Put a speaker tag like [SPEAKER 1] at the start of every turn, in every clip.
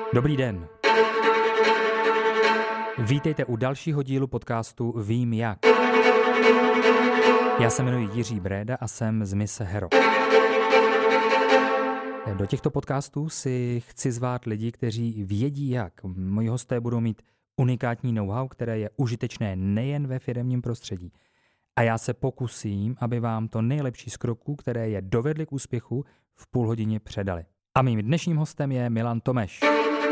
[SPEAKER 1] Dobrý den. Vítejte u dalšího dílu podcastu Vím jak. Já se jmenuji Jiří Bréda a jsem z mise Hero. Do těchto podcastů si chci zvát lidi, kteří vědí jak. Moji hosté budou mít unikátní know-how, které je užitečné nejen ve firemním prostředí. A já se pokusím, aby vám to nejlepší z kroků, které je dovedly k úspěchu, v půl hodině předali. A mým dnešním hostem je Milan Tomeš.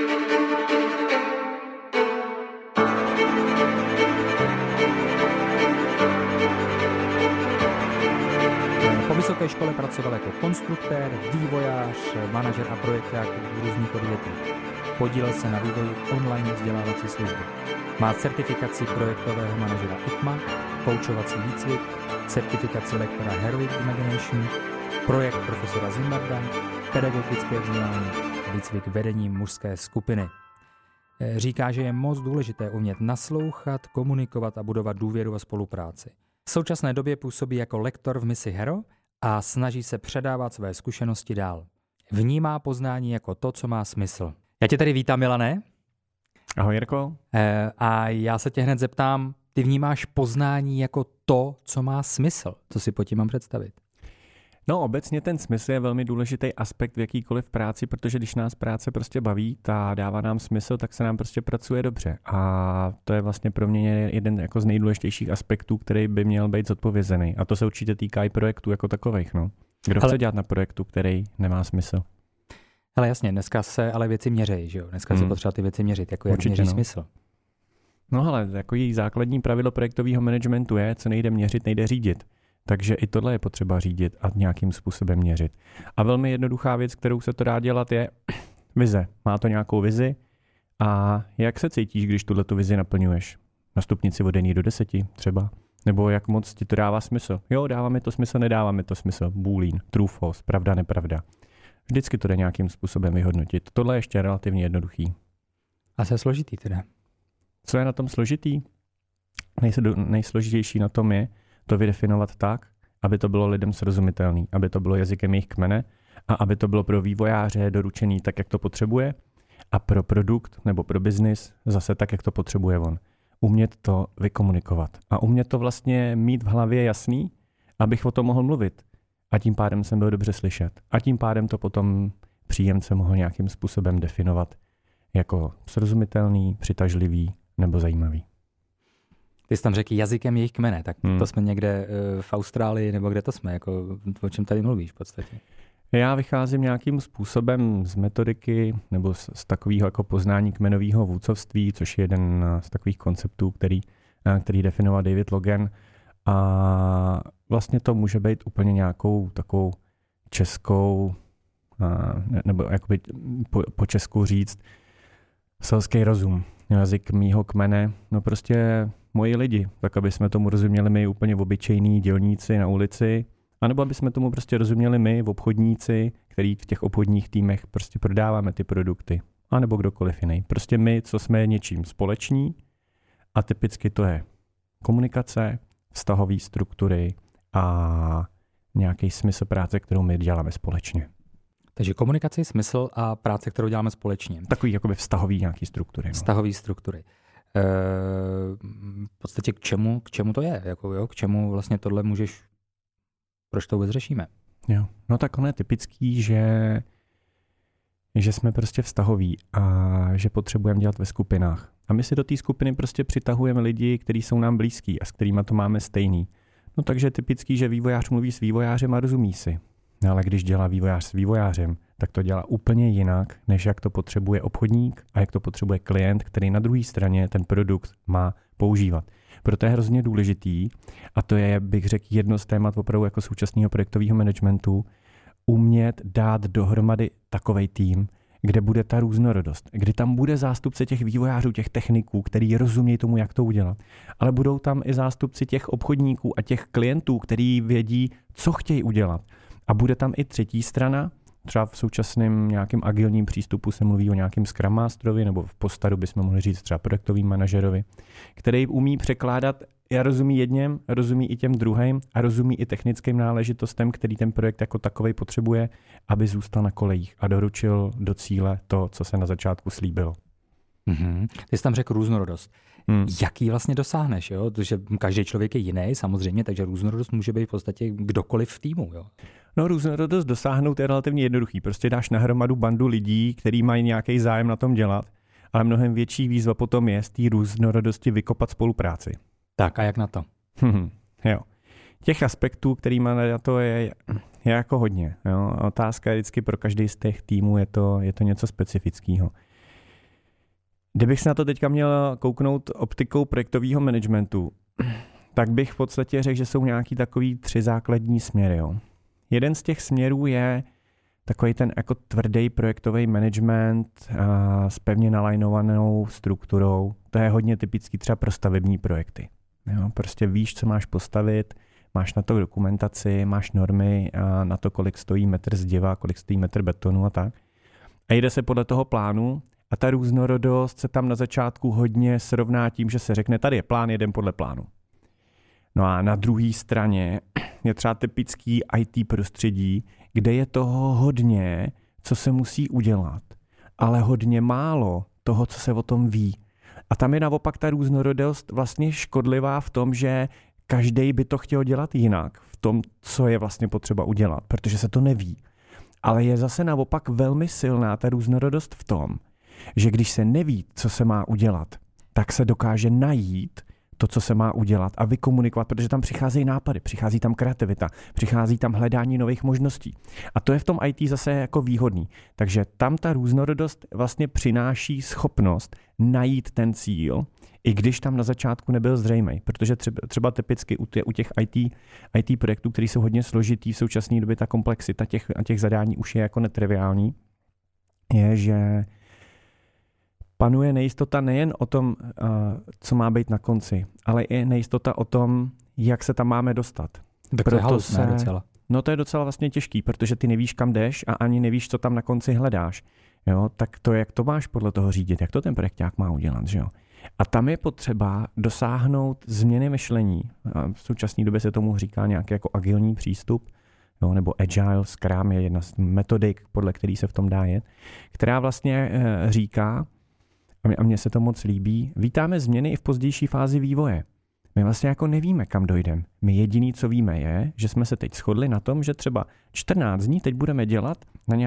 [SPEAKER 1] Po vysoké škole pracoval jako konstruktér, vývojář, manažer a projekták v různých odvětvích. Podílel se na vývoji online vzdělávací služby. Má certifikaci projektového manažera ITMA, koučovací výcvik, certifikaci lektora Heroic Imagination, projekt profesora Zimbarda, pedagogické vzdělání, výcvik vedení mužské skupiny. Říká, že je moc důležité umět naslouchat, komunikovat a budovat důvěru a spolupráci. V současné době působí jako lektor v misi Hero a snaží se předávat své zkušenosti dál. Vnímá poznání jako to, co má smysl. Já tě tady vítám, Milané.
[SPEAKER 2] Ahoj, Jirko.
[SPEAKER 1] A já se tě hned zeptám, ty vnímáš poznání jako to, co má smysl? Co si pod tím mám představit?
[SPEAKER 2] No, obecně ten smysl je velmi důležitý aspekt v jakýkoliv práci, protože když nás práce prostě baví, ta dává nám smysl, tak se nám prostě pracuje dobře. A to je vlastně pro mě jeden jako z nejdůležitějších aspektů, který by měl být zodpovězený. A to se určitě týká i projektů jako takových. No. Kdo chce dělat na projektu, který nemá smysl?
[SPEAKER 1] Ale jasně, dneska se ale věci měří, že jo? Dneska se potřeba ty věci měřit, jako jak měří smysl.
[SPEAKER 2] No ale jako její základní pravidlo projektového managementu je, co nejde měřit, nejde řídit. Takže i tohle je potřeba řídit a nějakým způsobem měřit. A velmi jednoduchá věc, kterou se to dá dělat, je vize. Má to nějakou vizi a jak se cítíš, když tuhletu vizi naplňuješ? Na stupnici od 1 do 10 třeba? Nebo jak moc ti to dává smysl? Jo, dává mi to smysl, nedává mi to smysl. Bůlín, true, false, pravda, nepravda. Vždycky to jde nějakým způsobem vyhodnotit. Tohle je ještě relativně jednoduchý.
[SPEAKER 1] A co je složitý teda?
[SPEAKER 2] Co je na tom složitý? Nejsložitější na tom je to vydefinovat tak, aby to bylo lidem srozumitelný, aby to bylo jazykem jejich kmene a aby to bylo pro vývojáře doručený tak, jak to potřebuje a pro produkt nebo pro biznis zase tak, jak to potřebuje on. Umět to vykomunikovat a umět to vlastně mít v hlavě jasný, abych o tom mohl mluvit. A tím pádem jsem byl dobře slyšet. A tím pádem to potom příjemce mohl nějakým způsobem definovat jako srozumitelný, přitažlivý nebo zajímavý.
[SPEAKER 1] Ty jsi tam řekl jazykem jejich kmene, tak to jsme někde v Austrálii, nebo kde to jsme, jako o čem tady mluvíš v podstatě?
[SPEAKER 2] Já vycházím nějakým způsobem z metodiky nebo z takového jako poznání kmenového vůdcovství, což je jeden z takových konceptů, který definoval David Logan. A vlastně to může být úplně nějakou takovou českou, nebo jakoby po česku říct, selský rozum, jazyk mýho kmene, no prostě moji lidi, tak aby jsme tomu rozuměli my úplně obyčejní dělníci na ulici, anebo aby jsme tomu prostě rozuměli my, obchodníci, který v těch obchodních týmech prostě prodáváme ty produkty, anebo kdokoliv jiný. Prostě my, co jsme něčím společní a typicky to je komunikace, vztahové struktury a nějaký smysl práce, kterou my děláme společně.
[SPEAKER 1] Takže komunikace, smysl a práce, kterou děláme společně.
[SPEAKER 2] Takový jakoby vztahový nějaký struktury. No.
[SPEAKER 1] Vztahový struktury. V podstatě k čemu to je? Jako, jo? K čemu vlastně tohle můžeš, proč to vůbec řešíme?
[SPEAKER 2] Jo. No tak ono je typický, že jsme prostě vztahoví a že potřebujeme dělat ve skupinách. A my si do té skupiny prostě přitahujeme lidi, kteří jsou nám blízký a s kterými to máme stejný. No takže je typický, že vývojář mluví s vývojářem a rozumí si. No, ale když dělá vývojář s vývojářem, tak to dělá úplně jinak, než jak to potřebuje obchodník a jak to potřebuje klient, který na druhé straně ten produkt má používat. Proto je hrozně důležitý, a to je, bych řekl, jedno z témat opravdu jako současného projektového managementu, umět dát dohromady takovej tým, kde bude ta různorodost, kdy tam bude zástupce těch vývojářů, těch techniků, který rozumějí tomu, jak to udělat. Ale budou tam i zástupci těch obchodníků a těch klientů, který vědí, co chtějí udělat. A bude tam i třetí strana, Třeba v současném nějakém agilním přístupu se mluví o nějakém Scrum Masterovi, nebo v Postaru bychom mohli říct třeba projektovým manažerovi, který umí překládat, rozumí jedněm, rozumí i těm druhým a rozumí i technickým náležitostem, který ten projekt jako takovej potřebuje, aby zůstal na kolejích a doručil do cíle to, co se na začátku slíbilo.
[SPEAKER 1] Mm-hmm. Ty jsi tam řekl různorodost. Jaký vlastně dosáhneš? Jo? Protože každý člověk je jiný samozřejmě, takže různorodost může být v podstatě kdokoliv v týmu. Jo?
[SPEAKER 2] No, různorodost dosáhnout je relativně jednoduchý. Prostě dáš nahromadu bandu lidí, kteří mají nějaký zájem na tom dělat, ale mnohem větší výzva potom je z té různorodosti vykopat spolupráci.
[SPEAKER 1] Tak a jak na to?
[SPEAKER 2] Jo. Těch aspektů, který má na to, je jako hodně. Jo? Otázka je vždycky pro každý z těch týmů, je to něco specifického. Kdybych se na to teďka měl kouknout optikou projektového managementu, tak bych v podstatě řekl, že jsou nějaký takový 3 základní směry. Jo. Jeden z těch směrů je takový ten jako tvrdý projektový management s pevně nalajnovanou strukturou. To je hodně typický třeba pro stavební projekty. Jo. Prostě víš, co máš postavit, máš na to dokumentaci, máš normy na to, kolik stojí metr zdiva, kolik stojí metr betonu a tak. A jde se podle toho plánu. A ta různorodost se tam na začátku hodně srovná tím, že se řekne, tady je plán, jedem podle plánu. No a na druhé straně je třeba typický IT prostředí, kde je toho hodně, co se musí udělat, ale hodně málo toho, co se o tom ví. A tam je naopak ta různorodost vlastně škodlivá v tom, že každý by to chtěl dělat jinak v tom, co je vlastně potřeba udělat, protože se to neví. Ale je zase naopak velmi silná ta různorodost v tom, že když se neví, co se má udělat, tak se dokáže najít to, co se má udělat a vykomunikovat, protože tam přicházejí nápady, přichází tam kreativita, přichází tam hledání nových možností. A to je v tom IT zase jako výhodný. Takže tam ta různorodost vlastně přináší schopnost najít ten cíl, i když tam na začátku nebyl zřejmý, protože třeba typicky u těch IT projektů, které jsou hodně složitý v současné době, ta komplexita těch zadání už je jako netriviální, je, že panuje nejistota nejen o tom, co má být na konci, ale i nejistota o tom, jak se tam máme dostat.
[SPEAKER 1] Tak to je halus, ne docela.
[SPEAKER 2] No to je docela vlastně těžký, protože ty nevíš, kam jdeš a ani nevíš, co tam na konci hledáš. Jo, tak to, jak to máš podle toho řídit, jak to ten projekták má udělat, že jo. A tam je potřeba dosáhnout změny myšlení. V současné době se tomu říká nějaký jako agilní přístup, jo, nebo agile, Scrum je jedna z metodik, podle který se v tom dá jet, která vlastně říká, a mně se to moc líbí, vítáme změny i v pozdější fázi vývoje. My vlastně jako nevíme, kam dojdeme. My jediný, co víme, je, že jsme se teď shodli na tom, že třeba 14 dní teď budeme dělat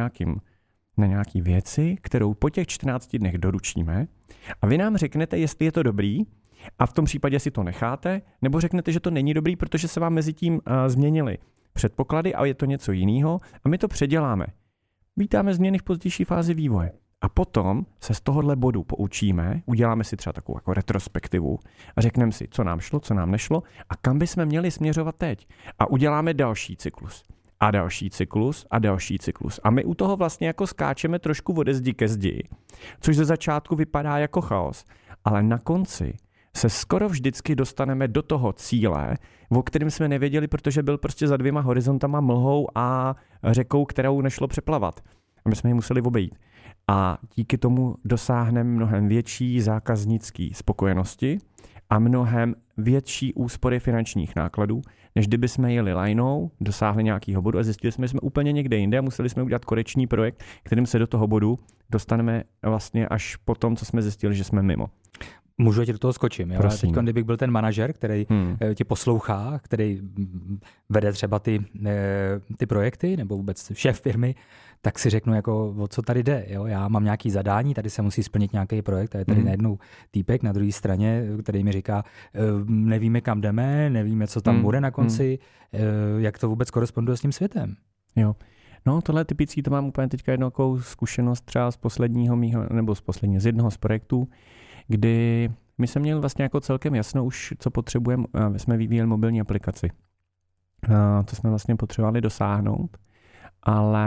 [SPEAKER 2] na nějaký věci, kterou po těch 14 dnech doručíme a vy nám řeknete, jestli je to dobrý a v tom případě si to necháte, nebo řeknete, že to není dobrý, protože se vám mezi tím změnily předpoklady a je to něco jiného a my to předěláme. Vítáme změny v pozdější fázi vývoje. A potom se z tohohle bodu poučíme, uděláme si třeba takovou jako retrospektivu a řekneme si, co nám šlo, co nám nešlo a kam bychom měli směřovat teď. A uděláme další cyklus. A další cyklus a další cyklus. A my u toho vlastně jako skáčeme trošku ode zdi ke zdi, což ze začátku vypadá jako chaos, ale na konci se skoro vždycky dostaneme do toho cíle, o kterém jsme nevěděli, protože byl prostě za 2 horizontama, mlhou a řekou, kterou nešlo přeplavat. A my jsme ji museli obejít. A díky tomu dosáhneme mnohem větší zákaznické spokojenosti a mnohem větší úspory finančních nákladů, než kdyby jsme jeli lineou, dosáhli nějakého bodu a zjistili jsme, že jsme úplně někde jinde a museli jsme udělat korekční projekt, kterým se do toho bodu dostaneme vlastně až po tom, co jsme zjistili, že jsme mimo.
[SPEAKER 1] Můžu ti do toho skočím. Jo? Teď, kdybych byl ten manažer, který tě poslouchá, který vede třeba ty projekty nebo vůbec šéf firmy, tak si řeknu, jako, o co tady jde. Jo? Já mám nějaké zadání, tady se musí splnit nějaký projekt a je tady najednou týpek na druhé straně, který mi říká, nevíme, kam jdeme, nevíme, co tam bude na konci, jak to vůbec koresponduje s tím světem.
[SPEAKER 2] Jo. No, tohle je typický, to mám úplně teďka jednu zkušenost třeba z jednoho z projektů, kdy my jsme měli vlastně jako celkem jasno už, co potřebujeme, jsme vyvíjeli mobilní aplikaci. To jsme vlastně potřebovali dosáhnout, ale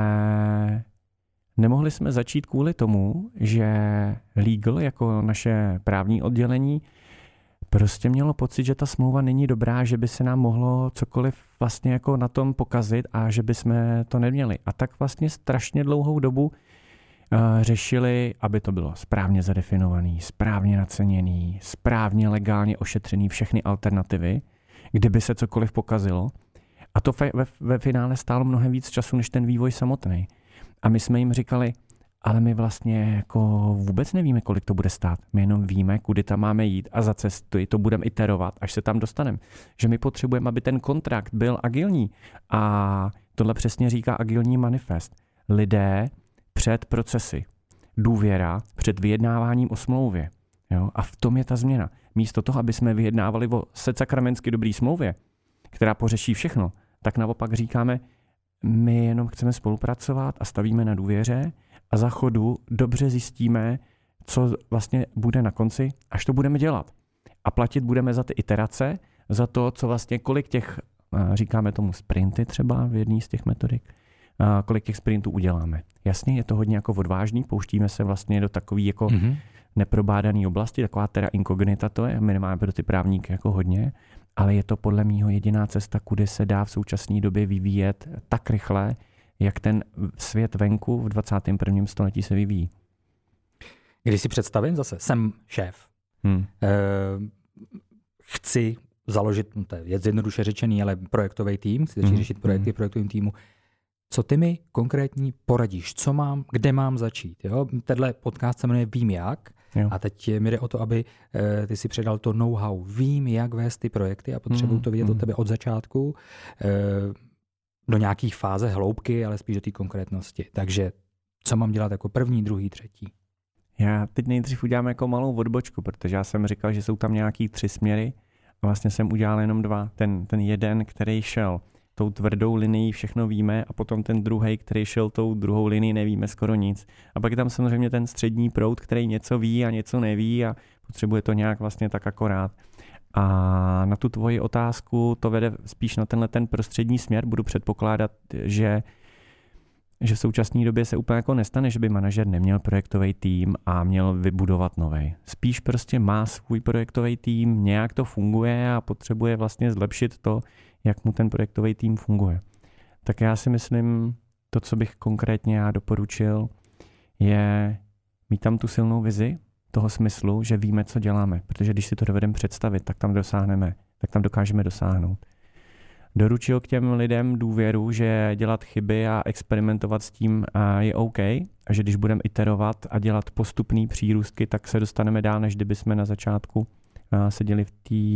[SPEAKER 2] nemohli jsme začít kvůli tomu, že legal jako naše právní oddělení prostě mělo pocit, že ta smlouva není dobrá, že by se nám mohlo cokoliv vlastně jako na tom pokazit a že by jsme to neměli. A tak vlastně strašně dlouhou dobu řešili, aby to bylo správně zadefinovaný, správně naceněný, správně legálně ošetřený všechny alternativy, kdyby se cokoliv pokazilo. A to ve finále stálo mnohem víc času, než ten vývoj samotný. A my jsme jim říkali, ale my vlastně jako vůbec nevíme, kolik to bude stát. My jenom víme, kudy tam máme jít a za cestu to budeme iterovat, až se tam dostaneme. Že my potřebujeme, aby ten kontrakt byl agilní. A tohle přesně říká agilní manifest. Lidé před procesy. Důvěra před vyjednáváním o smlouvě. Jo? A v tom je ta změna. Místo toho, aby jsme vyjednávali o sakramentsky dobrý smlouvě, která pořeší všechno, tak naopak říkáme, my jenom chceme spolupracovat a stavíme na důvěře a za chodu dobře zjistíme, co vlastně bude na konci, až to budeme dělat. A platit budeme za ty iterace, za to, co vlastně kolik těch, říkáme tomu sprinty třeba v jedné z těch metodik, kolik těch sprintů uděláme. Jasně, je to hodně jako odvážný, pouštíme se vlastně do takový jako neprobádaný oblasti, taková terra incognita to je, my nemáme pro ty právníky jako hodně, ale je to podle mýho jediná cesta, kudy se dá v současné době vyvíjet tak rychle, jak ten svět venku v 21. století se vyvíjí.
[SPEAKER 1] Když si představím zase, jsem šéf, chci založit, to je jednoduše řečený, ale projektový tým, chci začít řešit projekty v projektovém týmu. Co ty mi konkrétní poradíš? Co mám, kde mám začít? Jo? Tenhle podcast se jmenuje Vím jak. Jo. A teď mi jde o to, aby ty si předal to know-how. Vím, jak vést ty projekty a potřebuji to vidět od tebe od začátku do nějakých fáze hloubky, ale spíš do té konkrétnosti. Takže co mám dělat jako první, druhý, třetí?
[SPEAKER 2] Já teď nejdřív udělám jako malou odbočku, protože já jsem říkal, že jsou tam nějaký 3 směry a vlastně jsem udělal jenom 2. Ten jeden, který šel tou tvrdou linií, všechno víme, a potom ten druhý, který šel tou druhou linií, nevíme skoro nic. A pak je tam samozřejmě ten střední proud, který něco ví a něco neví a potřebuje to nějak vlastně tak akorát. A na tu tvoji otázku to vede spíš na tenhle ten prostřední směr. Budu předpokládat, že v současné době se úplně jako nestane, že by manažer neměl projektový tým a měl vybudovat novej. Spíš prostě má svůj projektový tým, nějak to funguje a potřebuje vlastně zlepšit to, jak mu ten projektový tým funguje. Tak já si myslím, to, co bych konkrétně já doporučil, je mít tam tu silnou vizi toho smyslu, že víme, co děláme. Protože když si to dovedeme představit, tak tam dokážeme dosáhnout. Doručil k těm lidem důvěru, že dělat chyby a experimentovat s tím je OK a že když budeme iterovat a dělat postupný přírůstky, tak se dostaneme dál, než kdyby jsme na začátku seděli v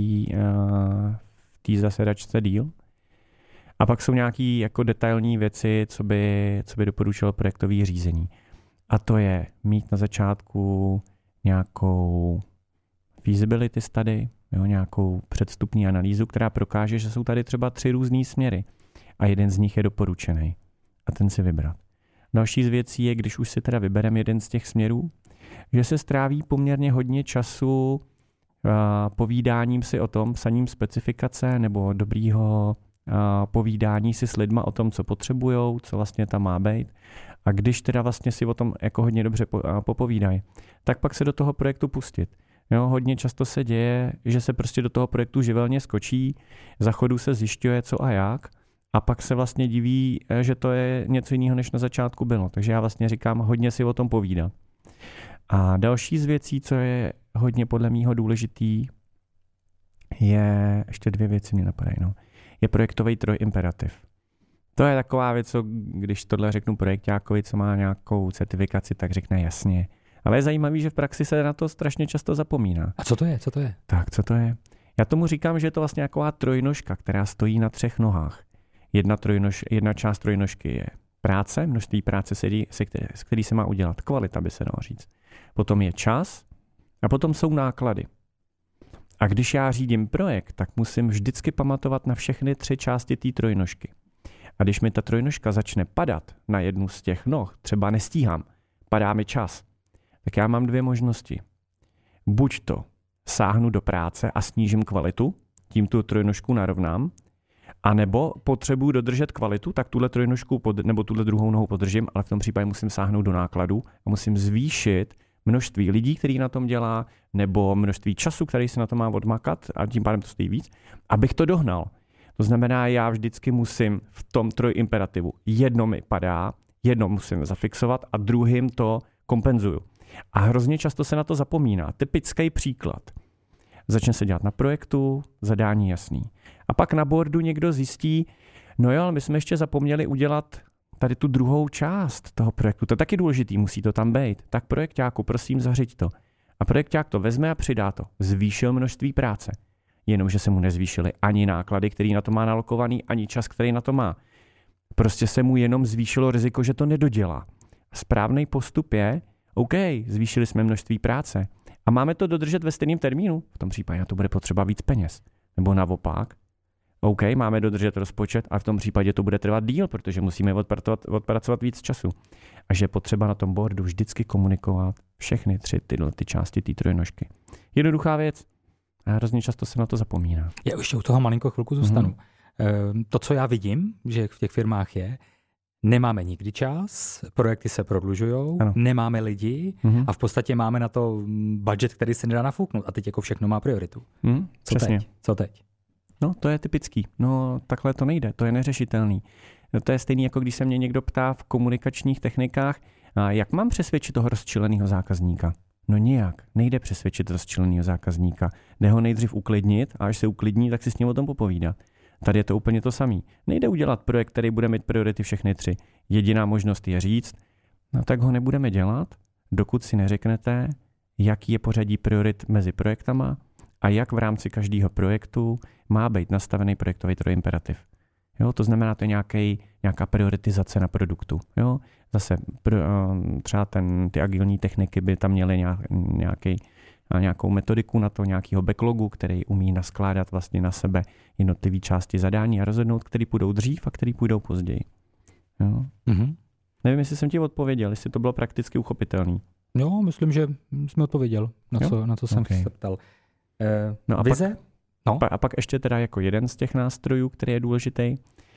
[SPEAKER 2] té zasedačce díl. A pak jsou nějaké jako detailní věci, co by doporučilo projektové řízení. A to je mít na začátku nějakou feasibility study, nějakou předstupní analýzu, která prokáže, že jsou tady třeba 3 různý směry a jeden z nich je doporučený a ten si vybrat. Další z věcí je, když už si teda vybereme jeden z těch směrů, že se stráví poměrně hodně času povídáním si o tom, psaním specifikace nebo dobrýho povídání si s lidma o tom, co potřebujou, co vlastně tam má být. A když teda vlastně si o tom jako hodně dobře popovídají, tak pak se do toho projektu pustit. Jo, hodně často se děje, že se prostě do toho projektu živelně skočí, za chodu se zjišťuje co a jak a pak se vlastně diví, že to je něco jiného, než na začátku bylo. Takže já vlastně říkám, hodně si o tom povídat. A další z věcí, co je hodně podle mýho důležitý, je, ještě 2 věci mě napadají, je projektový trojimperativ. To je taková věc, co když tohle řeknu projekťákovi, co má nějakou certifikaci, tak řekne jasně. Ale je zajímavý, že v praxi se na to strašně často zapomíná.
[SPEAKER 1] A co to je?
[SPEAKER 2] Tak, co to je? Já tomu říkám, že je to vlastně taková trojnožka, která stojí na 3 nohách. Jedna část trojnožky je práce, množství práce, s který se má udělat. Kvalita by se dalo říct. Potom je čas a potom jsou náklady. A když já řídím projekt, tak musím vždycky pamatovat na všechny 3 části té trojnožky. A když mi ta trojnožka začne padat na jednu z těch noh, třeba nestíhám, padá mi čas, tak já mám 2 možnosti. Buď to sáhnu do práce a snížím kvalitu, tím tu trojnožku narovnám, anebo potřebuji dodržet kvalitu, tak tuhle trojnožku nebo tuhle druhou nohu podržím, ale v tom případě musím sáhnout do nákladu a musím zvýšit množství lidí, který na tom dělá, nebo množství času, který se na to má odmakat a tím pádem to stojí víc, abych to dohnal. To znamená, já vždycky musím v tom trojimperativu jedno mi padá, jedno musím zafixovat a druhým to kompenzuju. A hrozně často se na to zapomíná. Typický příklad. Začne se dělat na projektu, zadání jasný. A pak na boardu někdo zjistí, no jo, ale my jsme ještě zapomněli udělat tady tu druhou část toho projektu. To je taky důležitý, musí to tam být. Tak projekťáku, prosím, zařiď to. A projekťák to vezme a přidá to. Zvýšil množství práce. Jenomže se mu nezvýšily ani náklady, který na to má nalokovaný, ani čas, který na to má. Prostě se mu jenom zvýšilo riziko, že to nedodělá. Správný postup je, OK, zvýšili jsme množství práce a máme to dodržet ve stejném termínu. V tom případě na to bude potřeba víc peněz. Nebo naopak, OK, máme dodržet rozpočet a v tom případě to bude trvat díl, protože musíme odpracovat víc času. A že je potřeba na tom boardu vždycky komunikovat všechny tři ty části té trojnožky. Jednoduchá věc. A hrozně často se na to zapomíná.
[SPEAKER 1] Já ještě u toho malinko chvilku zůstanu. To, co já vidím, že v těch firmách je, nemáme nikdy čas, projekty se prodlužujou, nemáme lidi a v podstatě máme na to budget, který se nedá nafouknout. A teď jako všechno má prioritu. Co teď?
[SPEAKER 2] No, to je typický. No, takhle to nejde, to je neřešitelný. No, to je stejný, jako když se mě někdo ptá v komunikačních technikách, jak mám přesvědčit toho rozčileného zákazníka? No nijak, nejde přesvědčit rozčileného zákazníka. Jde ho nejdřív uklidnit a až se uklidní, tak si s ním o tom popovídat. Tady je to úplně to samé. Nejde udělat projekt, který bude mít priority všechny tři. Jediná možnost je říct, no tak ho nebudeme dělat, dokud si neřeknete, jaký je pořadí priorit mezi projektama a jak v rámci každého projektu má být nastavený projektový trojimperativ. Jo, to znamená, to je nějaká prioritizace na produktu. Jo? Zase třeba ty agilní techniky by tam měly nějakou metodiku na to, nějakého backlogu, který umí naskládat vlastně na sebe jednotlivé části zadání a rozhodnout, který půjdou dřív a který půjdou později. Jo? Nevím, jestli jsem ti odpověděl, jestli to bylo prakticky uchopitelný.
[SPEAKER 1] Jo, myslím, že jsme odpověděl, na co jsem se ptal.
[SPEAKER 2] No a
[SPEAKER 1] vize?
[SPEAKER 2] A pak ještě teda jako jeden z těch nástrojů, který je důležitý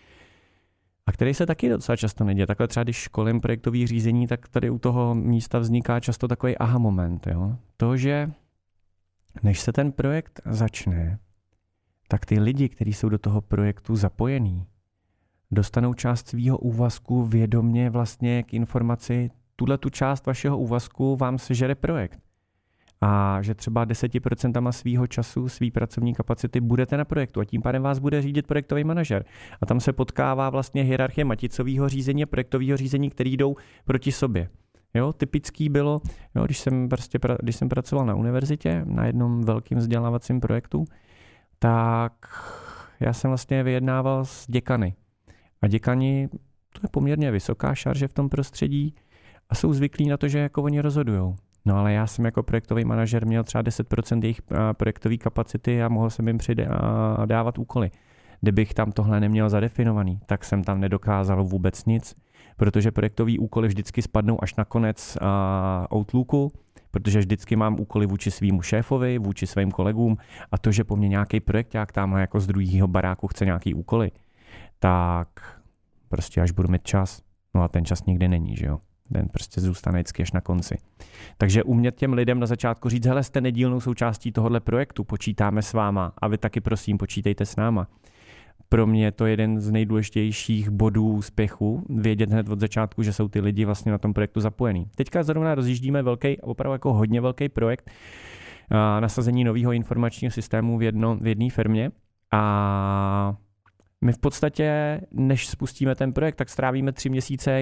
[SPEAKER 2] a který se taky docela často neděje. Takhle třeba když školím projektový řízení, tak tady u toho místa vzniká často takový aha moment. Jo? To, že než se ten projekt začne, tak ty lidi, kteří jsou do toho projektu zapojení, dostanou část svýho úvazku vědomě vlastně k informaci, tu část vašeho úvazku vám sežere projekt. A že třeba 10% svýho času, svý pracovní kapacity budete na projektu a tím pádem vás bude řídit projektový manažer. A tam se potkává vlastně hierarchie maticového řízení a projektového řízení, které jdou proti sobě. Jo, typický bylo, jo, když jsem pracoval na univerzitě, na jednom velkým vzdělávacím projektu, tak já jsem vlastně vyjednával s děkany. A děkani, to je poměrně vysoká šarže v tom prostředí a jsou zvyklí na to, že jako oni rozhodujou. No ale já jsem jako projektový manažer měl třeba 10% jejich projektové kapacity a mohl jsem jim dávat úkoly. Kdybych tam tohle neměl zadefinovaný, tak jsem tam nedokázal vůbec nic, protože projektové úkoly vždycky spadnou až na konec Outlooku, protože vždycky mám úkoly vůči svýmu šéfovi, vůči svým kolegům a to, že po mně nějaký projekták tamhle jako z druhého baráku chce nějaký úkoly, tak prostě až budu mít čas, no a ten čas nikdy není, že jo. Ten prostě zůstane vždycky až na konci. Takže umět těm lidem na začátku říct, hele, jste nedílnou součástí tohohle projektu, počítáme s váma a vy taky prosím počítejte s náma. Pro mě je to jeden z nejdůležitějších bodů úspěchu, vědět hned od začátku, že jsou ty lidi vlastně na tom projektu zapojení. Teďka zrovna rozjíždíme opravdu jako hodně velký projekt nasazení nového informačního systému v jedné firmě a my v podstatě, než spustíme ten projekt, tak strávíme 3 měsíce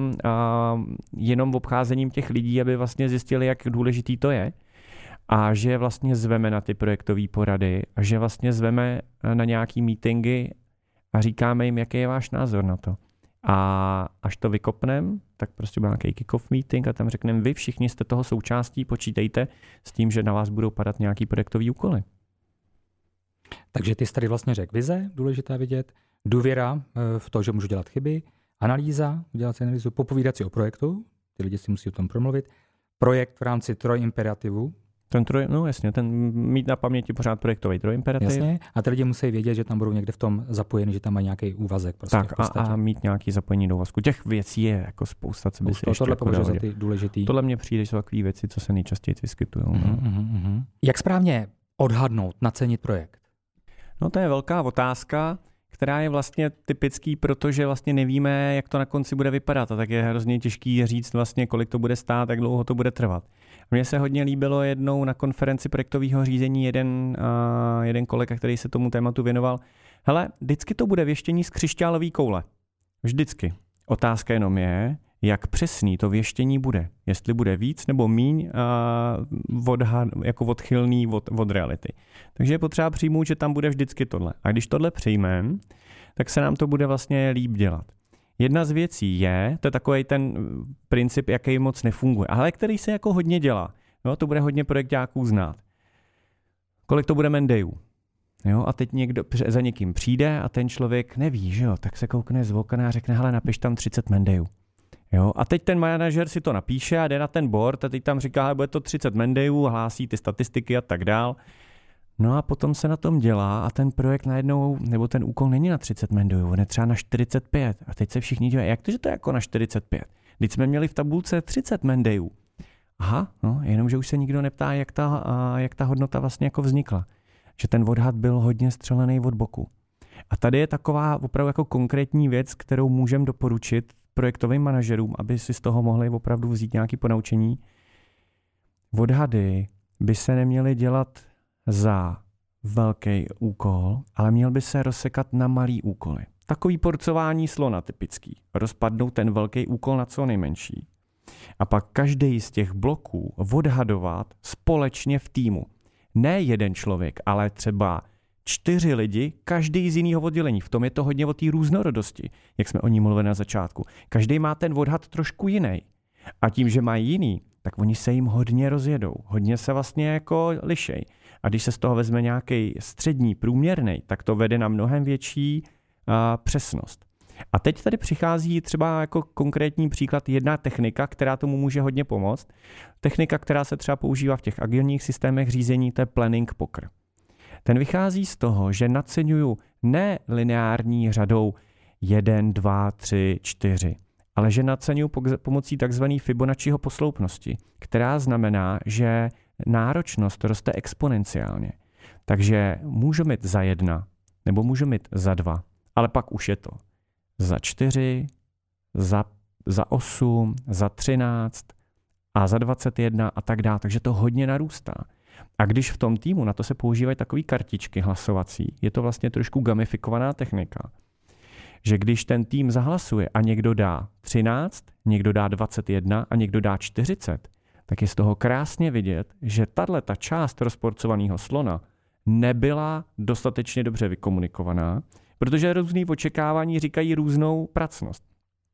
[SPEAKER 2] jenom obcházením těch lidí, aby vlastně zjistili, jak důležitý to je. A že vlastně zveme na ty projektové porady a že vlastně zveme na nějaký meetingy a říkáme jim, jaký je váš názor na to. A až to vykopneme, tak prostě bude nějaký kick-off meeting a tam řekneme, vy všichni jste toho součástí, počítejte s tím, že na vás budou padat nějaký projektový úkoly.
[SPEAKER 1] Takže ty jsi tady vlastně řekl vize, důležitá vidět, důvěra v to, že můžu dělat chyby, analýza, udělat si analýzu, popovídat si o projektu, ty lidi si musí o tom promluvit, projekt v rámci trojimperativů,
[SPEAKER 2] Mít na paměti pořád projektový trojimperativ.
[SPEAKER 1] Jasně, a ty lidi musí vědět, že tam budou někde v tom zapojeni, že tam mají nějaký úvazek. Prostě
[SPEAKER 2] tak a mít nějaký zapojení do úvazku. Těch věcí je jako spousta, co by si ještě
[SPEAKER 1] tohle považuji za ty důležitý.
[SPEAKER 2] Tohle mně přijde, že jsou takové věci, co se nejčastěji vyskytují.
[SPEAKER 1] Jak správně odhadnout, nacenit projekt?
[SPEAKER 2] No to je velká otázka, která je vlastně typický, protože vlastně nevíme, jak to na konci bude vypadat. A tak je hrozně těžký říct vlastně, kolik to bude stát, jak dlouho to bude trvat. Mně se hodně líbilo jednou na konferenci projektového řízení jeden kolega, který se tomu tématu věnoval. Hele, vždycky to bude věštění z křišťálové koule. Vždycky. Otázka jenom je, jak přesný to věštění bude. Jestli bude víc nebo míň jako odchylný od reality. Takže je potřeba přijmout, že tam bude vždycky tohle. A když tohle přijmeme, tak se nám to bude vlastně líp dělat. Jedna z věcí je, to je takový ten princip, jaký moc nefunguje, ale který se jako hodně dělá. No, to bude hodně projekťáků znát. Kolik to bude mendejů? Jo, a teď někdo za někým přijde a ten člověk neví, že jo, tak se koukne z okna a řekne, hele, napiš tam 30 mendejů. Jo, a teď ten manažer si to napíše a jde na ten board a teď tam říká, bude to 30 mendejů, hlásí ty statistiky a tak dál. No a potom se na tom dělá a ten projekt najednou, nebo ten úkol není na 30 mendejů, on je třeba na 45. A teď se všichni dívají, jak to, že to je jako na 45? Teď jsme měli v tabulce 30 mendejů. Aha, no, jenomže už se nikdo neptá, jak ta hodnota vlastně jako vznikla. Že ten odhad byl hodně střelený od boku. A tady je taková opravdu jako konkrétní věc, kterou můžeme doporučit projektovým manažerům, aby si z toho mohli opravdu vzít nějaké ponaučení. Odhady by se neměly dělat za velký úkol, ale měl by se rozsekat na malý úkoly. Takový porcování slona typický. Rozpadnout ten velký úkol na co nejmenší. A pak každý z těch bloků odhadovat společně v týmu. Ne jeden člověk, ale třeba 4 lidi, každý z jiného oddělení. V tom je to hodně o té různorodosti, jak jsme o ní mluvili na začátku. Každý má ten odhad trošku jiný. A tím, že mají jiný, tak oni se jim hodně rozjedou. Hodně se vlastně jako lišej. A když se z toho vezme nějaký střední, průměrný, tak to vede na mnohem větší přesnost. A teď tady přichází třeba jako konkrétní příklad jedna technika, která tomu může hodně pomoct. Technika, která se třeba používá v těch agilních systémech řízení, to je planning poker. Ten vychází z toho, že naceňuju ne lineární řadou 1, 2, 3, 4, ale že naceňuju pomocí takzvané Fibonacciho posloupnosti, která znamená, že náročnost roste exponenciálně. Takže můžu mít za 1, nebo můžu mít za 2, ale pak už je to za 4, za 8, za 13 a za 21 a tak dále. Takže to hodně narůstá. A když v tom týmu, na to se používají takové kartičky hlasovací, je to vlastně trošku gamifikovaná technika, že když ten tým zahlasuje a někdo dá 13, někdo dá 21 a někdo dá 40, tak je z toho krásně vidět, že tato část rozporcovaného slona nebyla dostatečně dobře vykomunikovaná, protože různý očekávání říkají různou pracnost.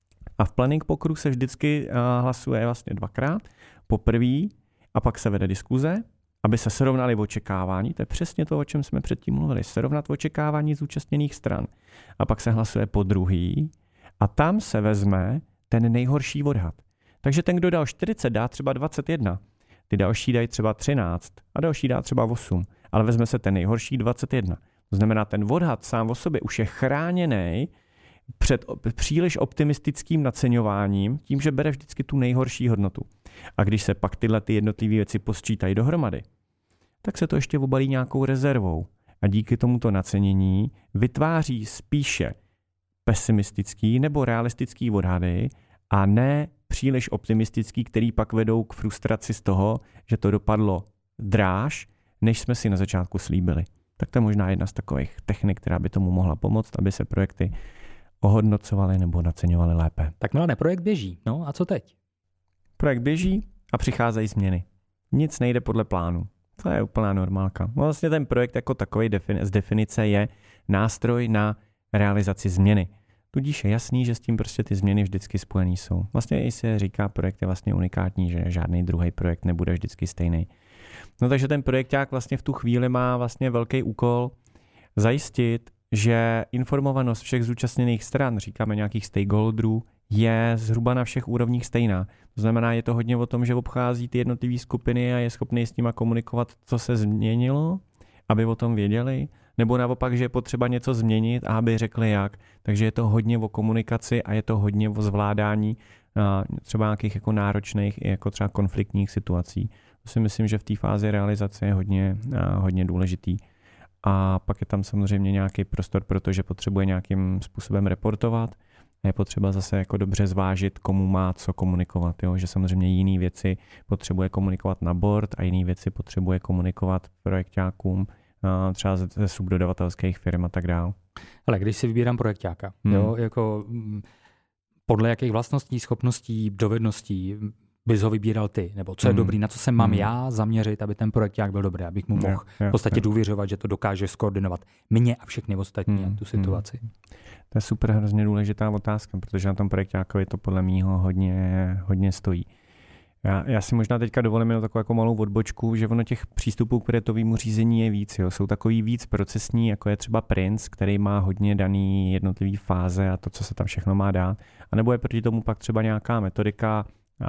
[SPEAKER 2] A v planning pokeru se vždycky hlasuje vlastně 2krát, poprvé a pak se vede diskuze, aby se srovnali očekávání, to je přesně to, o čem jsme předtím mluvili, srovnat očekávání zúčastněných stran. A pak se hlasuje po druhý a tam se vezme ten nejhorší odhad. Takže ten, kdo dal 40, dá třeba 21, ty další dají třeba 13 a další dá třeba 8, ale vezme se ten nejhorší 21. To znamená, ten odhad sám o sobě už je chráněný před příliš optimistickým naceňováním, tím, že bere vždycky tu nejhorší hodnotu. A když se pak tyhle jednotlivé věci posčítají dohromady, tak se to ještě obalí nějakou rezervou. A díky tomuto nacenění vytváří spíše pesimistický nebo realistický odhady a ne příliš optimistický, který pak vedou k frustraci z toho, že to dopadlo dráž, než jsme si na začátku slíbili. Tak to je možná jedna z takových technik, která by tomu mohla pomoct, aby se projekty ohodnocovaly nebo naceňovaly lépe.
[SPEAKER 1] Tak Milane, projekt běží. No a co teď?
[SPEAKER 2] Projekt běží a přicházejí změny. Nic nejde podle plánu. To je úplná normálka. Vlastně ten projekt jako takový z definice je nástroj na realizaci změny. Tudíž je jasný, že s tím prostě ty změny vždycky spojený jsou. Vlastně i se říká, projekt je vlastně unikátní, že žádný druhý projekt nebude vždycky stejný. No takže ten projekták vlastně v tu chvíli má vlastně velký úkol zajistit, že informovanost všech zúčastněných stran, říkáme nějakých stakeholderů, je zhruba na všech úrovních stejná. To znamená, je to hodně o tom, že obchází ty jednotlivé skupiny a je schopný s nima komunikovat, co se změnilo, aby o tom věděli, nebo naopak, že je potřeba něco změnit a aby řekli jak. Takže je to hodně o komunikaci a je to hodně o zvládání třeba nějakých jako náročných i jako třeba konfliktních situací. To si myslím, že v té fázi realizace je hodně důležitý. A pak je tam samozřejmě nějaký prostor, protože potřebuje nějakým způsobem reportovat. A je potřeba zase jako dobře zvážit, komu má co komunikovat. Jo? Že samozřejmě jiné věci potřebuje komunikovat na board a jiné věci potřebuje komunikovat projekťákům, třeba ze subdodavatelských firm a tak dále.
[SPEAKER 1] Ale když si vybírám projekťáka, jo, jako podle jakých vlastností, schopností, dovedností bys ho vybíral ty? Nebo co je dobrý, na co se mám já zaměřit, aby ten projekťák byl dobrý, abych mu mohl v podstatě důvěřovat, že to dokáže skoordinovat mě a všechny ostatní tu situaci?
[SPEAKER 2] To je super, hrozně důležitá otázka, protože na tom projekťákovi to podle mýho hodně stojí. Já si možná teďka dovolím jenom takovou jako malou odbočku, že ono těch přístupů k projektovému řízení je víc. Jo. Jsou takový víc procesní, jako je třeba Prince, který má hodně daný jednotlivý fáze a to, co se tam všechno má dát. A nebo je proti tomu pak třeba nějaká metodika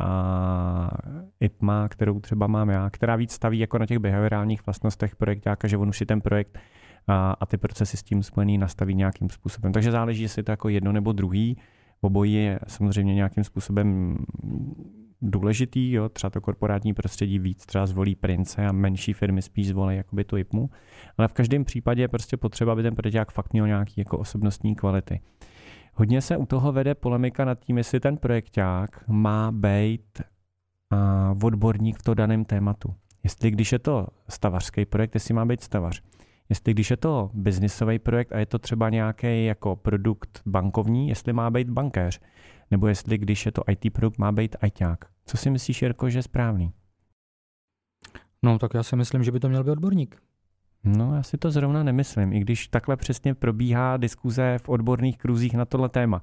[SPEAKER 2] IPMA, kterou třeba mám já, která víc staví jako na těch behaviorálních vlastnostech projekťáka, že on už si ten projekt a ty procesy s tím spojený nastaví nějakým způsobem. Takže záleží, jestli to jako jedno nebo druhý. Obojí je samozřejmě nějakým způsobem důležitý, jo, třeba to korporátní prostředí víc třeba zvolí Prince a menší firmy spíš zvolí jakoby tu IPMu, ale v každém případě je prostě potřeba, aby ten projekťák fakt měl nějaký jako osobnostní kvality. Hodně se u toho vede polemika nad tím, jestli ten projekťák má být odborník v to daném tématu. Jestli když je to stavařský projekt, jestli má být stavař. Jestli když je to biznisový projekt a je to třeba nějaký jako produkt bankovní, jestli má být bankéř. Nebo jestli když je to IT produkt, má být ITák. Co si myslíš, Jirko, že je správný?
[SPEAKER 1] No tak já si myslím, že by to měl být odborník.
[SPEAKER 2] No já si to zrovna nemyslím, i když takhle přesně probíhá diskuze v odborných kruzích na tohle téma.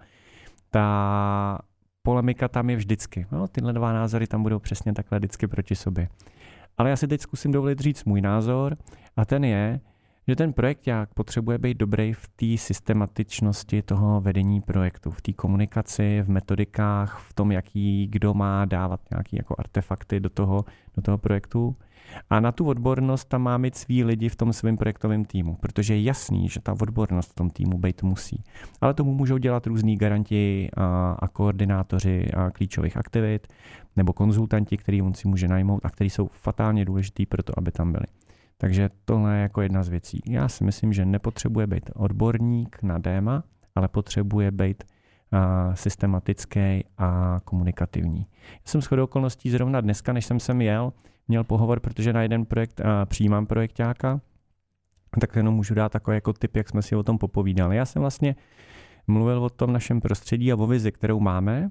[SPEAKER 2] Ta polemika tam je vždycky. No, tyhle dva názory tam budou přesně takhle vždycky proti sobě. Ale já si teď zkusím dovolit říct můj názor a ten je, že ten projekťák potřebuje být dobrý v té systematičnosti toho vedení projektu, v té komunikaci, v metodikách, v tom, jaký kdo má dávat nějaké jako artefakty do toho projektu. A na tu odbornost tam má mít svý lidi v tom svém projektovém týmu, protože je jasný, že ta odbornost v tom týmu být musí. Ale tomu můžou dělat různý garanti a koordinátoři klíčových aktivit nebo konzultanti, který on si může najmout a který jsou fatálně důležitý pro to, aby tam byli. Takže tohle je jako jedna z věcí. Já si myslím, že nepotřebuje být odborník na téma, ale potřebuje být systematický a komunikativní. Já jsem shodou okolností zrovna dneska, než jsem sem jel, měl pohovor, protože na jeden projekt přijímám projekťáka, tak jenom můžu dát takový jako tip, jak jsme si o tom popovídali. Já jsem vlastně mluvil o tom našem prostředí a o vizi, kterou máme,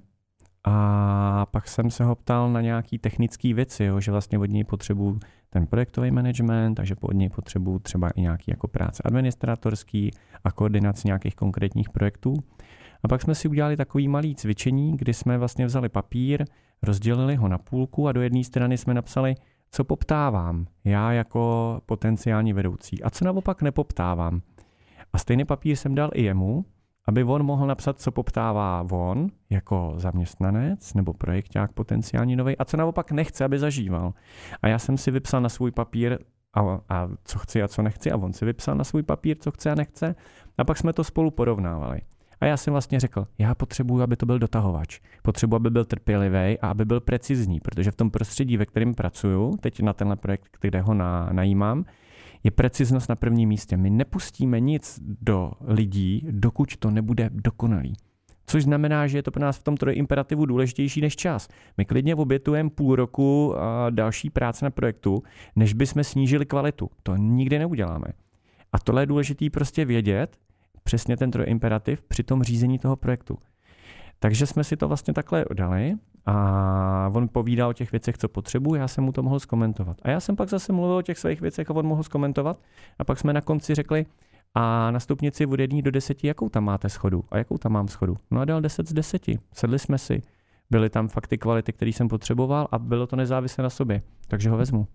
[SPEAKER 2] a pak jsem se ho ptal na nějaký technické věci, jo, že vlastně od něj potřebuji ten projektový management, takže od něj potřebuji třeba i nějaký jako práce administratorský a koordinaci nějakých konkrétních projektů. A pak jsme si udělali takový malý cvičení, kdy jsme vlastně vzali papír, rozdělili ho na půlku a do jedné strany jsme napsali, co poptávám já jako potenciální vedoucí a co naopak nepoptávám. A stejný papír jsem dal i jemu, aby on mohl napsat, co poptává on jako zaměstnanec nebo projekťák potenciální nový a co naopak nechce, aby zažíval. A já jsem si vypsal na svůj papír a co chci a co nechci a on si vypsal na svůj papír, co chce a nechce a pak jsme to spolu porovnávali. A já jsem vlastně řekl, já potřebuji, aby to byl dotahovač. Potřebuji, aby byl trpělivý a aby byl precizní, protože v tom prostředí, ve kterém pracuju, teď na tenhle projekt, kde ho najímám, je preciznost na prvním místě. My nepustíme nic do lidí, dokud to nebude dokonalý. Což znamená, že je to pro nás v tom imperativu důležitější než čas. My klidně obětujeme půl roku další práce na projektu, než bychom snížili kvalitu. To nikdy neuděláme. A tohle je důležité prostě vědět, přesně ten imperativ při tom řízení toho projektu. Takže jsme si to vlastně takhle dali a on povídal o těch věcech, co potřebuje, já jsem mu to mohl zkomentovat. A já jsem pak zase mluvil o těch svých věcech a on mohl zkomentovat a pak jsme na konci řekli, a na stupnici od 1 do 10, jakou tam máte schodu a jakou tam mám schodu. No a dal 10 z 10. Sedli jsme si, byly tam fakt ty kvality, které jsem potřeboval a bylo to nezávisle na sobě. Takže ho vezmu.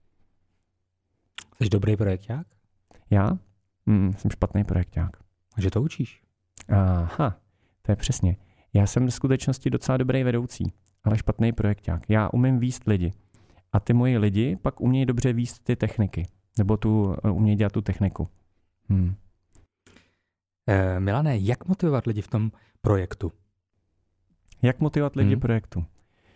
[SPEAKER 1] Jsi dobrý projekťák?
[SPEAKER 2] Já? Jsem špatný projekťák.
[SPEAKER 1] Že to učíš?
[SPEAKER 2] Aha, to je přesně. Já jsem v skutečnosti docela dobrý vedoucí, ale špatný projekták. Já umím vést lidi. A ty moji lidi pak umějí dobře vést ty techniky. Nebo umějí dělat tu techniku.
[SPEAKER 1] Milane, jak motivovat lidi v tom projektu?
[SPEAKER 2] Jak motivovat lidi v projektu?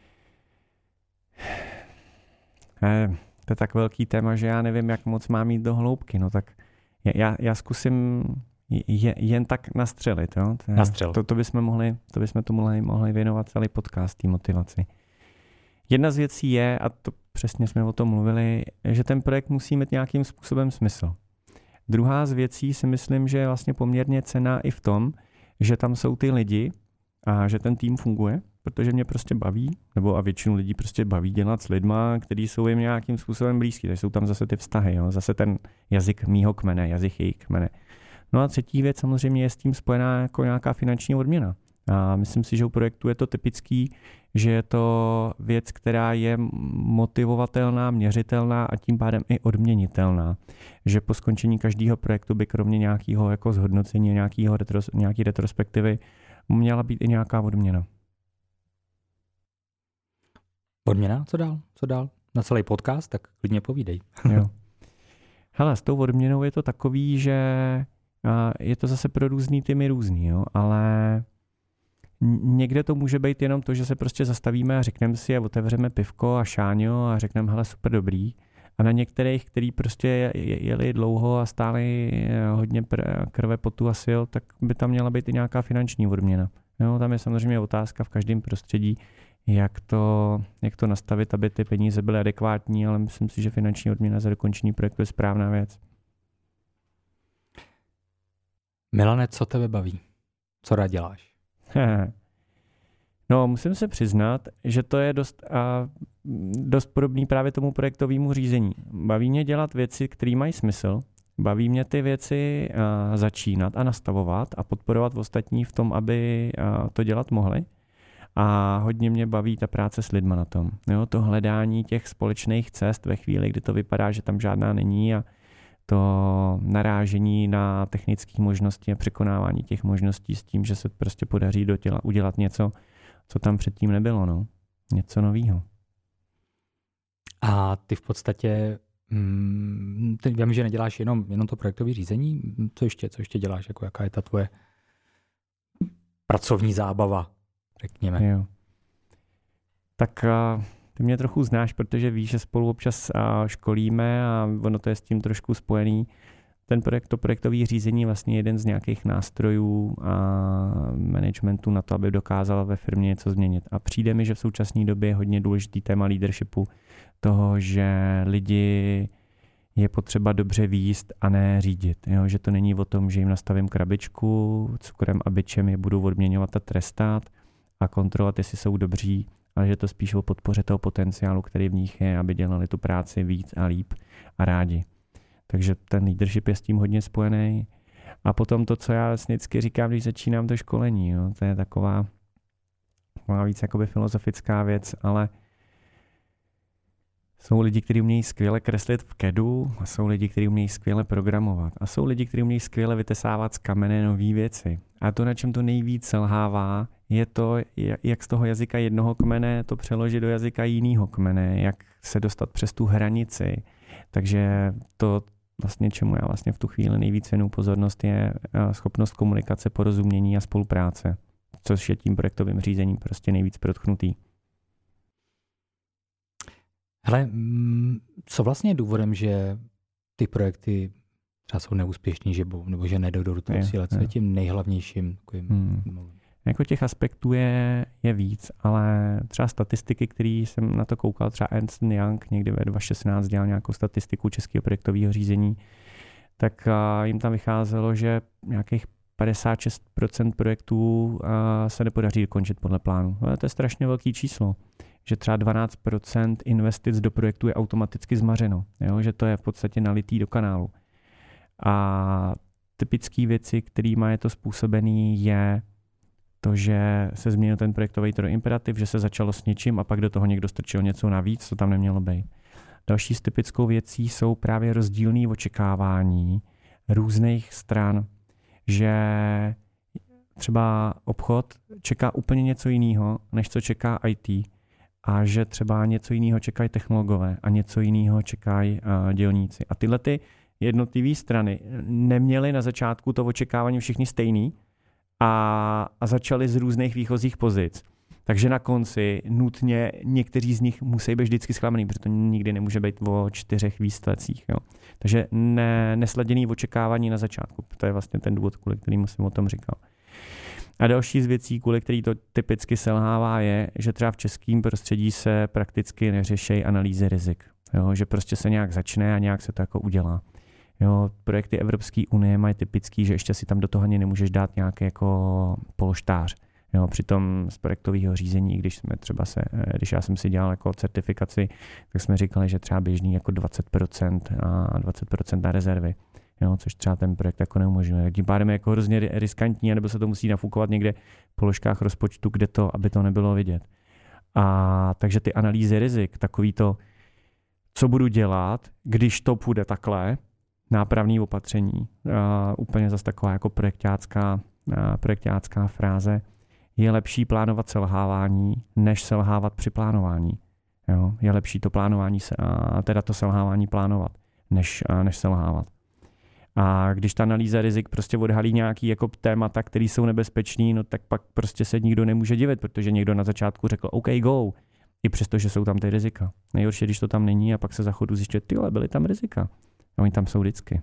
[SPEAKER 2] To je tak velký téma, že já nevím, jak moc mám jít do hloubky. No tak já zkusím jen tak nastřelit. Jo?
[SPEAKER 1] Nastřel.
[SPEAKER 2] To bychom tomu mohli věnovat celý podcast, té motivaci. Jedna z věcí je, a to přesně jsme o tom mluvili, že ten projekt musí mít nějakým způsobem smysl. Druhá z věcí si myslím, že je vlastně poměrně cenná i v tom, že tam jsou ty lidi a že ten tým funguje, protože mě prostě baví, a většinu lidí prostě baví dělat s lidma, kteří jsou jim nějakým způsobem blízký. Takže jsou tam zase ty vztahy, jo? Zase ten jazyk mýho kmene, jazyk jejich kmene. No a třetí věc samozřejmě je s tím spojená jako nějaká finanční odměna. A myslím si, že u projektu je to typický, že je to věc, která je motivovatelná, měřitelná a tím pádem i odměnitelná. Že po skončení každého projektu by kromě nějakého jako zhodnocení, nějaký retrospektivy měla být i nějaká odměna.
[SPEAKER 1] Odměna? Co dál? Na celý podcast? Tak klidně povídej.
[SPEAKER 2] Jo. Hele, s tou odměnou je to takový, že je to zase pro různý týmy různý, jo? Ale někde to může být jenom to, že se prostě zastavíme a řekneme si a otevřeme pivko a šáňo a řekneme, hele, super dobrý. A na některých, který prostě jeli dlouho a stáli hodně krve, potu a sil, tak by tam měla být i nějaká finanční odměna. Jo, tam je samozřejmě otázka v každém prostředí, jak to nastavit, aby ty peníze byly adekvátní, ale myslím si, že finanční odměna za dokončení projektu je správná věc.
[SPEAKER 1] Milane, co tebe baví? Co rád děláš?
[SPEAKER 2] No, musím se přiznat, že to je dost podobný právě tomu projektovému řízení. Baví mě dělat věci, které mají smysl. Baví mě ty věci začínat a nastavovat a podporovat ostatní v tom, aby to dělat mohli. A hodně mě baví ta práce s lidma na tom. Jo, to hledání těch společných cest ve chvíli, kdy to vypadá, že tam žádná není a to narážení na technické možnosti a překonávání těch možností s tím, že se prostě podaří udělat něco, co tam předtím nebylo. No. Něco novýho.
[SPEAKER 1] A ty v podstatě, vím, že neděláš jenom to projektové řízení, co ještě děláš, jako jaká je ta tvoje pracovní zábava, řekněme.
[SPEAKER 2] Jo. Tak ty mě trochu znáš, protože víš, že spolu občas školíme a ono to je s tím trošku spojený. To projektové řízení je vlastně jeden z nějakých nástrojů a managementu na to, aby dokázala ve firmě něco změnit. A přijde mi, že v současné době je hodně důležitý téma leadershipu, toho, že lidi je potřeba dobře vést a ne řídit. Jo? Že to není o tom, že jim nastavím krabičku, cukrem a bičem je budu odměňovat a trestat a kontrolovat, jestli jsou dobří, ale že to spíš o podpoře toho potenciálu, který v nich je, aby dělali tu práci víc a líp a rádi. Takže ten leadership je s tím hodně spojený. A potom to, co já vždycky říkám, když začínám to školení, jo? To je taková víc jakoby filozofická věc, ale jsou lidi, kteří umějí skvěle kreslit v CADu a jsou lidi, kteří umějí skvěle programovat. A jsou lidi, kteří umějí skvěle vytesávat z kamene nové věci. A to, na čem to nejvíc selhává, je to, jak z toho jazyka jednoho kmene to přeložit do jazyka jiného kmene, jak se dostat přes tu hranici. Takže to vlastně, čemu já vlastně v tu chvíli nejvíc věnuju pozornost, je schopnost komunikace, porozumění a spolupráce, což je tím projektovým řízením prostě nejvíc protknutý.
[SPEAKER 1] Hele, co vlastně je důvodem, že ty projekty třeba jsou neúspěšní, nebo že nedojdou do toho cíle? Co je tím nejhlavnějším?
[SPEAKER 2] Jako těch aspektů je víc, ale třeba statistiky, které jsem na to koukal, třeba Ernst & Young někdy ve 2016 dělal nějakou statistiku českého projektového řízení, tak jim tam vycházelo, že nějakých 56% projektů se nepodaří dokončit podle plánu. Ale to je strašně velký číslo, že třeba 12% investic do projektu je automaticky zmařeno, jo? Že to je v podstatě nalitý do kanálu. A typické věci, kterými je to způsobený, je to, že se změnil ten projektový imperativ, že se začalo s něčím a pak do toho někdo strčil něco navíc, co tam nemělo být. Další z typickou věcí jsou právě rozdílné očekávání různých stran, že třeba obchod čeká úplně něco jiného, než co čeká IT, a že třeba něco jiného čekají technologové a něco jiného čekají dělníci. A tyhle ty jednotlivé strany neměly na začátku to očekávání všichni stejný a začaly z různých výchozích pozic. Takže na konci nutně někteří z nich musí být vždycky zklamaný, protože to nikdy nemůže být o 4 výsledcích. Jo. Takže nesladěný očekávání na začátku. To je vlastně ten důvod, kvůli kterému jsem o tom říkal. A další z věcí, kvůli který to typicky selhává, je, že třeba v českém prostředí se prakticky neřeší analýzy rizik. Jo, že prostě se nějak začne a nějak se to jako udělá. Jo, projekty Evropské unie mají typický, že ještě si tam do toho ani nemůžeš dát nějaký jako polštář. Jo, přitom z projektového řízení, když já jsem si dělal jako certifikaci, tak jsme říkali, že třeba běžný jako 20% a 20% na rezervy. Jo, což třeba ten projekt jako neumožňuje. Tím pádem je jako hrozně riskantní, nebo se to musí nafukovat někde v položkách rozpočtu, aby to nebylo vidět. A takže ty analýzy rizik, takový to, co budu dělat, když to půjde takhle, nápravný opatření, úplně zase taková jako projekťácká fráze, je lepší plánovat selhávání, než selhávat při plánování. Jo? Je lepší to plánování, teda to selhávání plánovat, než selhávat. A když ta analýza rizik prostě odhalí nějaký jako témata, které jsou nebezpečný, no tak pak prostě se nikdo nemůže divit, protože někdo na začátku řekl OK, go, i přesto, že jsou tam ty rizika. Nejhorší, když to tam není a pak se za chodu zjišťuje, tyhle, byly tam rizika. No, oni tam jsou vždycky.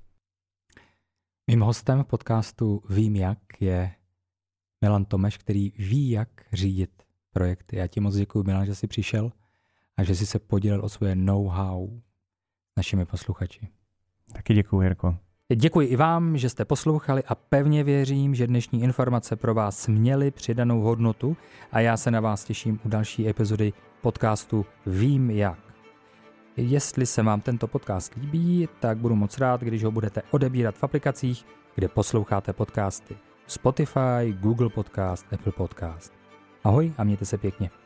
[SPEAKER 1] Mým hostem v podcastu Vím jak je Milan Tomeš, který ví, jak řídit projekty. Já ti moc děkuji, Milan, že jsi přišel a že jsi se podělil o svoje know-how našimi posluchači.
[SPEAKER 2] Taky děkuji, Jirko.
[SPEAKER 1] Děkuji i vám, že jste poslouchali a pevně věřím, že dnešní informace pro vás měly přidanou hodnotu a já se na vás těším u další epizody podcastu Vím jak. Jestli se vám tento podcast líbí, tak budu moc rád, když ho budete odebírat v aplikacích, kde posloucháte podcasty. Spotify, Google Podcast, Apple Podcast. Ahoj a mějte se pěkně.